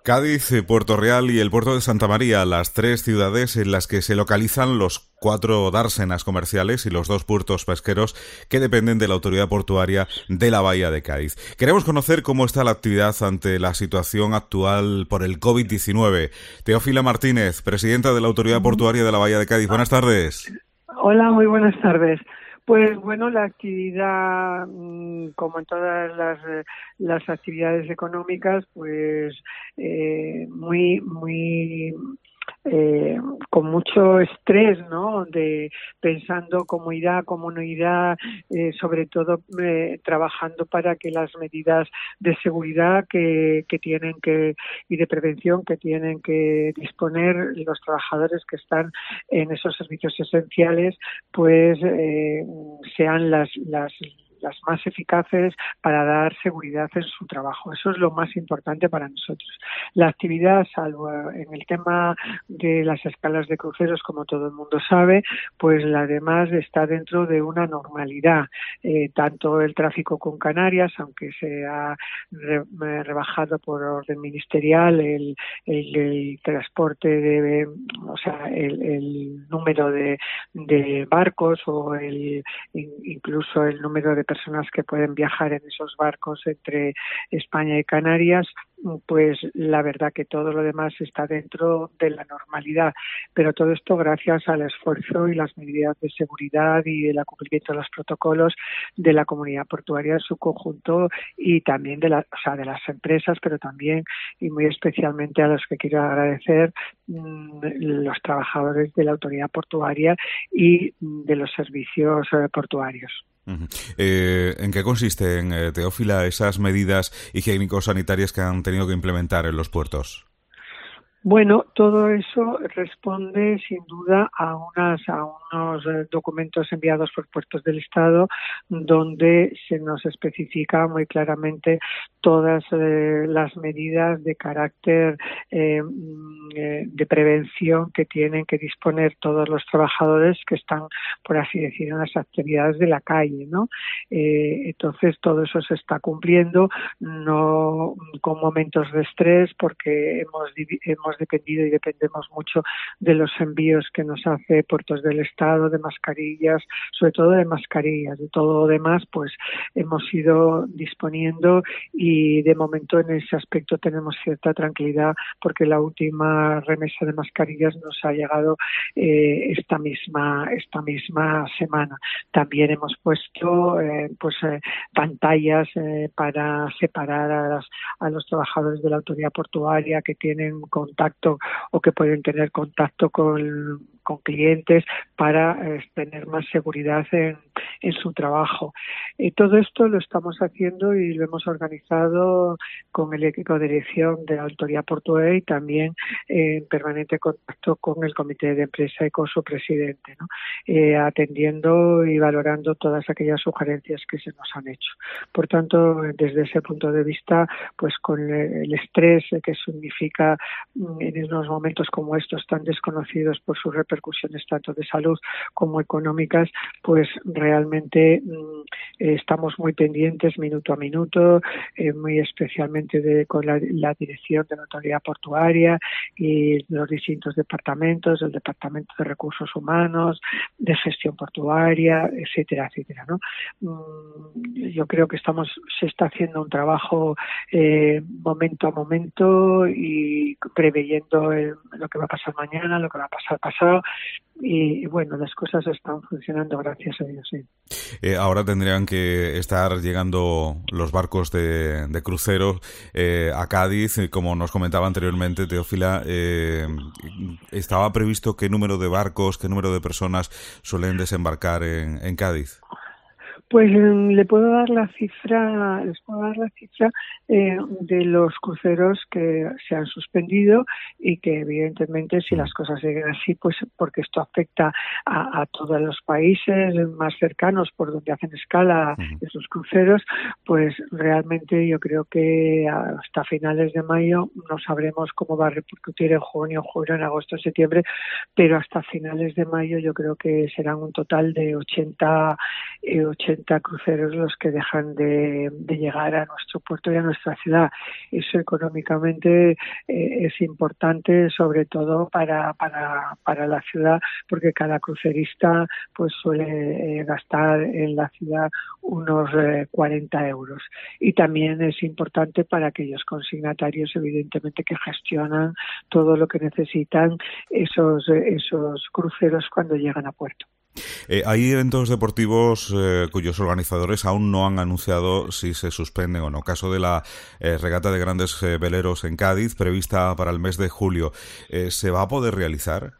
Cádiz, Puerto Real y el puerto de Santa María, las tres ciudades en las que se localizan los 4 dársenas comerciales y los 2 puertos pesqueros que dependen de la autoridad portuaria de la Bahía de Cádiz. Queremos conocer cómo está la actividad ante la situación actual por el COVID-19. Teófila Martínez, presidenta de la autoridad portuaria de la Bahía de Cádiz. Buenas tardes. Hola, muy buenas tardes. Pues bueno, la actividad, como en todas las actividades económicas, pues muy con mucho estrés, ¿no? De pensando cómo irá, cómo no irá, sobre todo trabajando para que las medidas de seguridad que tienen que y de prevención que tienen que disponer los trabajadores que están en esos servicios esenciales, pues sean las más eficaces para dar seguridad en su trabajo. Eso es lo más importante para nosotros. La actividad, salvo en el tema de las escalas de cruceros, como todo el mundo sabe, pues la demás está dentro de una normalidad. Tanto el tráfico con Canarias, aunque se ha rebajado por orden ministerial el transporte el número de barcos o incluso el número de personas que pueden viajar en esos barcos entre España y Canarias, pues la verdad que todo lo demás está dentro de la normalidad, pero todo esto gracias al esfuerzo y las medidas de seguridad y el cumplimiento de los protocolos de la comunidad portuaria en su conjunto y también de las empresas, pero también y muy especialmente a los que quiero agradecer, los trabajadores de la autoridad portuaria y de los servicios portuarios. ¿En qué consisten, Teófila, esas medidas higiénico-sanitarias que han tenido que implementar en los puertos? Bueno, todo eso responde sin duda a unos documentos enviados por Puertos del Estado donde se nos especifica muy claramente todas las medidas de carácter de prevención que tienen que disponer todos los trabajadores que están, por así decir, en las actividades de la calle, ¿no? Entonces todo eso se está cumpliendo, no con momentos de estrés, porque hemos dependido y dependemos mucho de los envíos que nos hace Puertos del Estado, de mascarillas, sobre todo de mascarillas. De todo lo demás, pues hemos ido disponiendo y de momento en ese aspecto tenemos cierta tranquilidad porque la última remesa de mascarillas nos ha llegado esta misma semana. También hemos puesto pantallas para separar a los trabajadores de la autoridad portuaria que tienen contacto o que pueden tener contacto con clientes para tener más seguridad en su trabajo. Todo esto lo estamos haciendo y lo hemos organizado con el equipo de dirección de la autoridad portuaria y también en permanente contacto con el comité de empresa y con su presidente, ¿no? Atendiendo y valorando todas aquellas sugerencias que se nos han hecho. Por tanto, desde ese punto de vista, pues con el estrés que significa en unos momentos como estos tan desconocidos por sus repercusiones tanto de salud como económicas, pues realmente estamos muy pendientes minuto a minuto, muy especialmente con la dirección de la autoridad portuaria y los distintos departamentos, el departamento de recursos humanos, de gestión portuaria, etcétera, etcétera, ¿no? Yo creo que se está haciendo un trabajo momento a momento y preveyendo lo que va a pasar mañana, lo que va a pasar pasado y bueno, las cosas están funcionando gracias a Dios, sí. Ahora tendrían que estar llegando los barcos de crucero a Cádiz, como nos comentaba anteriormente Teófila. ¿Estaba previsto qué número de barcos, qué número de personas suelen desembarcar en Cádiz? Pues les puedo dar la cifra de los cruceros que se han suspendido y que evidentemente si las cosas siguen así, pues porque esto afecta a todos los países más cercanos por donde hacen escala esos cruceros, pues realmente yo creo que hasta finales de mayo no sabremos cómo va a repercutir en junio, julio, en agosto, septiembre, pero hasta finales de mayo yo creo que serán un total de 80 40 cruceros los que dejan de llegar a nuestro puerto y a nuestra ciudad. Eso económicamente es importante, sobre todo para la ciudad, porque cada crucerista pues suele gastar en la ciudad unos 40 euros. Y también es importante para aquellos consignatarios, evidentemente, que gestionan todo lo que necesitan esos cruceros cuando llegan a puerto. Hay eventos deportivos cuyos organizadores aún no han anunciado si se suspenden o no. Caso de la regata de grandes veleros en Cádiz, prevista para el mes de julio. ¿Se va a poder realizar?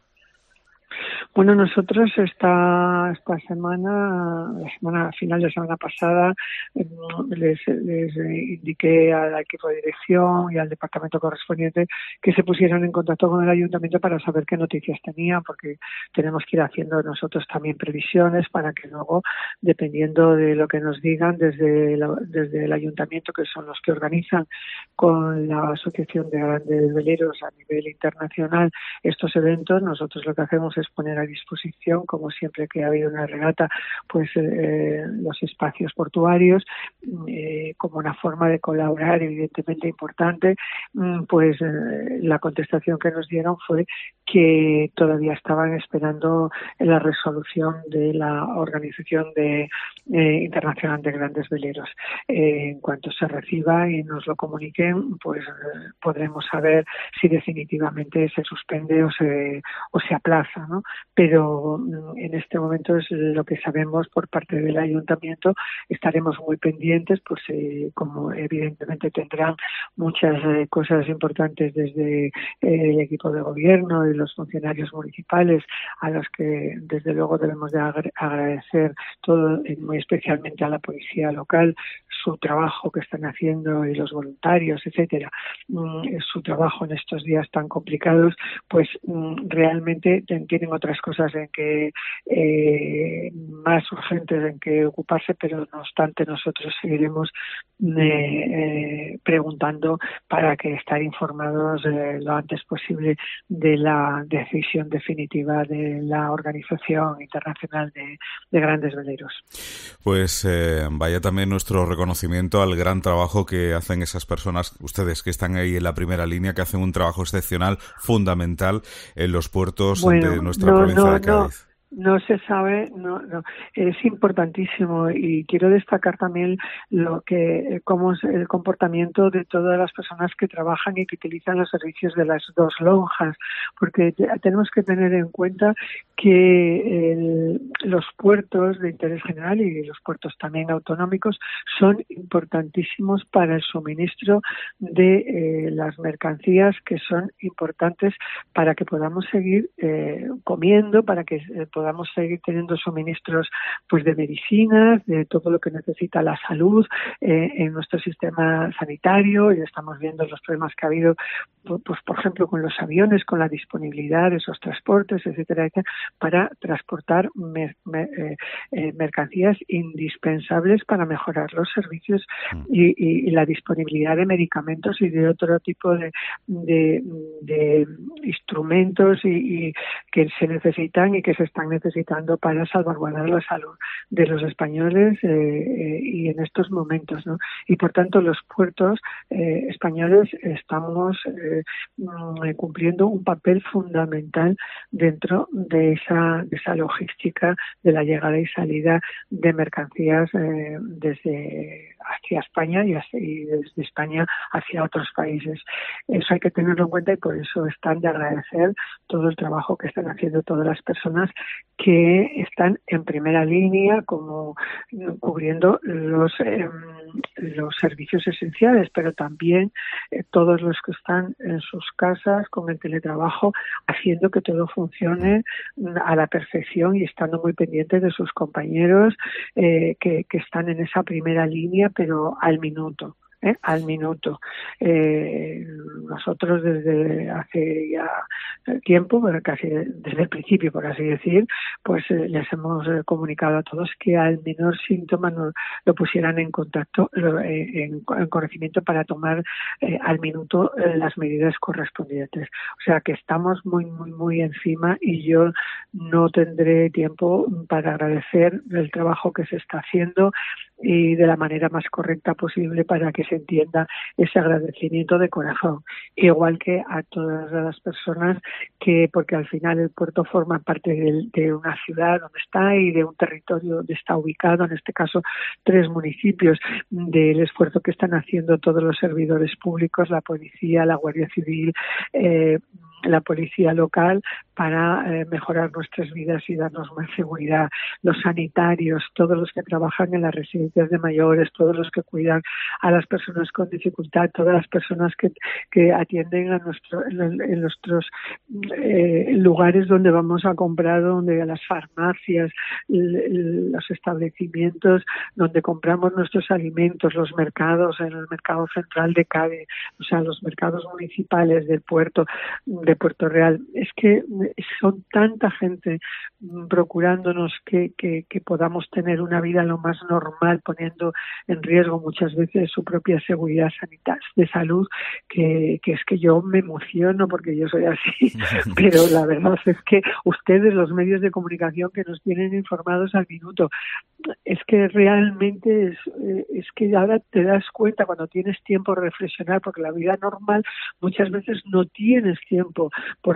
Bueno, nosotros esta semana, final de semana pasada, les indiqué al equipo de dirección y al departamento correspondiente que se pusieran en contacto con el ayuntamiento para saber qué noticias tenían, porque tenemos que ir haciendo nosotros también previsiones para que luego, dependiendo de lo que nos digan desde el ayuntamiento, que son los que organizan con la Asociación de Grandes Veleros a nivel internacional estos eventos, nosotros lo que hacemos es poner a disposición, como siempre que ha habido una regata, pues los espacios portuarios como una forma de colaborar evidentemente importante. Pues la contestación que nos dieron fue que todavía estaban esperando la resolución de la Organización Internacional de Grandes Veleros. En cuanto se reciba y nos lo comuniquen, pues podremos saber si definitivamente se suspende o se aplaza, ¿no? Pero en este momento es lo que sabemos por parte del ayuntamiento. Estaremos muy pendientes, pues como evidentemente tendrán muchas cosas importantes desde el equipo de gobierno y los funcionarios municipales, a los que desde luego debemos de agradecer todo, muy especialmente a la policía local, su trabajo que están haciendo y los voluntarios, etcétera, su trabajo en estos días tan complicados, pues realmente tienen otras cosas en que más urgentes en que ocuparse, pero no obstante nosotros seguiremos preguntando para que estar informados lo antes posible de la decisión definitiva de la Organización Internacional de Grandes Veleros. Pues vaya también nuestro reconocimiento al gran trabajo que hacen esas personas, ustedes que están ahí en la primera línea, que hacen un trabajo excepcional, fundamental en los puertos de nuestra provincia de Cádiz. No se sabe, no, es importantísimo, y quiero destacar también cómo es el comportamiento de todas las personas que trabajan y que utilizan los servicios de las dos lonjas, porque tenemos que tener en cuenta que los puertos de interés general y los puertos también autonómicos son importantísimos para el suministro de las mercancías, que son importantes para que podamos seguir comiendo, para que podamos seguir teniendo suministros pues de medicinas, de todo lo que necesita la salud en nuestro sistema sanitario. Y estamos viendo los problemas que ha habido, pues por ejemplo con los aviones, con la disponibilidad de esos transportes, etcétera, para transportar mercancías indispensables para mejorar los servicios y la disponibilidad de medicamentos y de otro tipo de instrumentos y que se necesitan y que se están necesitando para salvaguardar la salud de los españoles y en estos momentos, ¿no? Y por tanto los puertos españoles estamos cumpliendo un papel fundamental dentro de esa logística de la llegada y salida de mercancías desde hacia España y desde España hacia otros países. Eso hay que tenerlo en cuenta, y por eso están de agradecer todo el trabajo que están haciendo todas las personas que están en primera línea, como cubriendo los servicios esenciales, pero también todos los que están en sus casas con el teletrabajo, haciendo que todo funcione a la perfección y estando muy pendientes de sus compañeros que están en esa primera línea, pero al minuto. al minuto. Nosotros desde hace ya tiempo, casi desde el principio, por así decir, pues les hemos comunicado a todos que al menor síntoma nos lo pusieran en contacto, en conocimiento para tomar al minuto las medidas correspondientes. O sea que estamos muy encima, y yo no tendré tiempo para agradecer el trabajo que se está haciendo y de la manera más correcta posible para que se entienda ese agradecimiento de corazón, igual que a todas las personas porque al final el puerto forma parte de una ciudad donde está y de un territorio donde está ubicado, en este caso 3 municipios, del esfuerzo que están haciendo todos los servidores públicos, la policía, la Guardia Civil, la policía local, para mejorar nuestras vidas y darnos más seguridad. Los sanitarios, todos los que trabajan en las residencias de mayores, todos los que cuidan a las personas con dificultad, todas las personas que atienden en nuestros lugares donde vamos a comprar, donde las farmacias, los establecimientos donde compramos nuestros alimentos, los mercados, en el mercado central de Cádiz, o sea, los mercados municipales del puerto de Puerto Real. Es que son tanta gente procurándonos que podamos tener una vida lo más normal, poniendo en riesgo muchas veces su propia seguridad sanitaria, de salud, que es que yo me emociono porque yo soy así, pero la verdad es que ustedes, los medios de comunicación que nos tienen informados al minuto, es que realmente es que ahora te das cuenta cuando tienes tiempo de reflexionar, porque la vida normal muchas veces no tienes tiempo por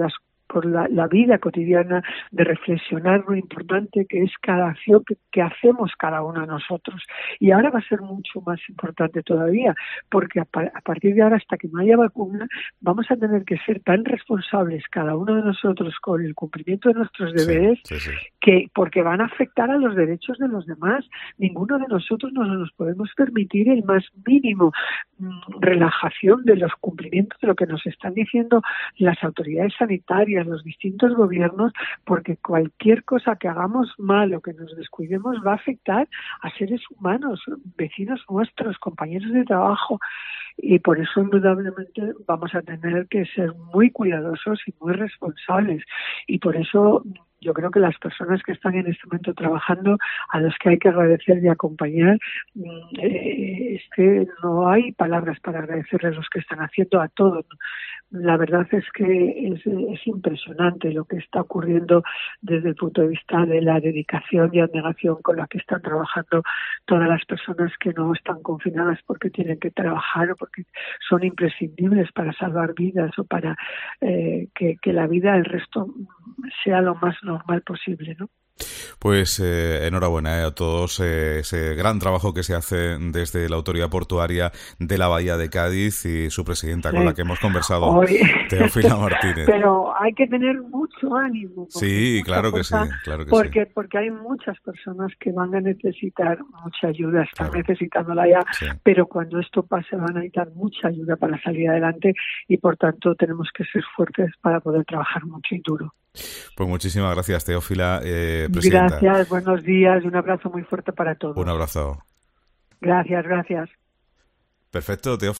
la vida cotidiana, de reflexionar lo importante que es cada acción que hacemos cada uno de nosotros. Y ahora va a ser mucho más importante todavía, porque a partir de ahora, hasta que no haya vacuna, vamos a tener que ser tan responsables cada uno de nosotros con el cumplimiento de nuestros deberes, que porque van a afectar a los derechos de los demás. Ninguno de nosotros nos podemos permitir el más mínimo relajación de los cumplimientos de lo que nos están diciendo las autoridades sanitarias, los distintos gobiernos, porque cualquier cosa que hagamos mal o que nos descuidemos va a afectar a seres humanos, vecinos nuestros, compañeros de trabajo, y por eso indudablemente vamos a tener que ser muy cuidadosos y muy responsables, y por eso yo creo que las personas que están en este momento trabajando, a los que hay que agradecer y acompañar, es que no hay palabras para agradecerles los que están haciendo a todos. La verdad es que es impresionante lo que está ocurriendo desde el punto de vista de la dedicación y abnegación con la que están trabajando todas las personas que no están confinadas porque tienen que trabajar o porque son imprescindibles para salvar vidas o para que la vida del resto sea lo más normal posible, ¿no? Pues enhorabuena a todos, ese gran trabajo que se hace desde la Autoridad Portuaria de la Bahía de Cádiz y su presidenta con la que hemos conversado, Teófila Martínez. Pero hay que tener mucho ánimo. Sí, claro que sí, porque hay muchas personas que van a necesitar mucha ayuda, están necesitándola ya, pero cuando esto pase van a necesitar mucha ayuda para salir adelante, y por tanto tenemos que ser fuertes para poder trabajar mucho y duro. Pues muchísimas gracias, Teófila, presidenta. Gracias, buenos días y un abrazo muy fuerte para todos. Un abrazo. Gracias. Perfecto, Teófila.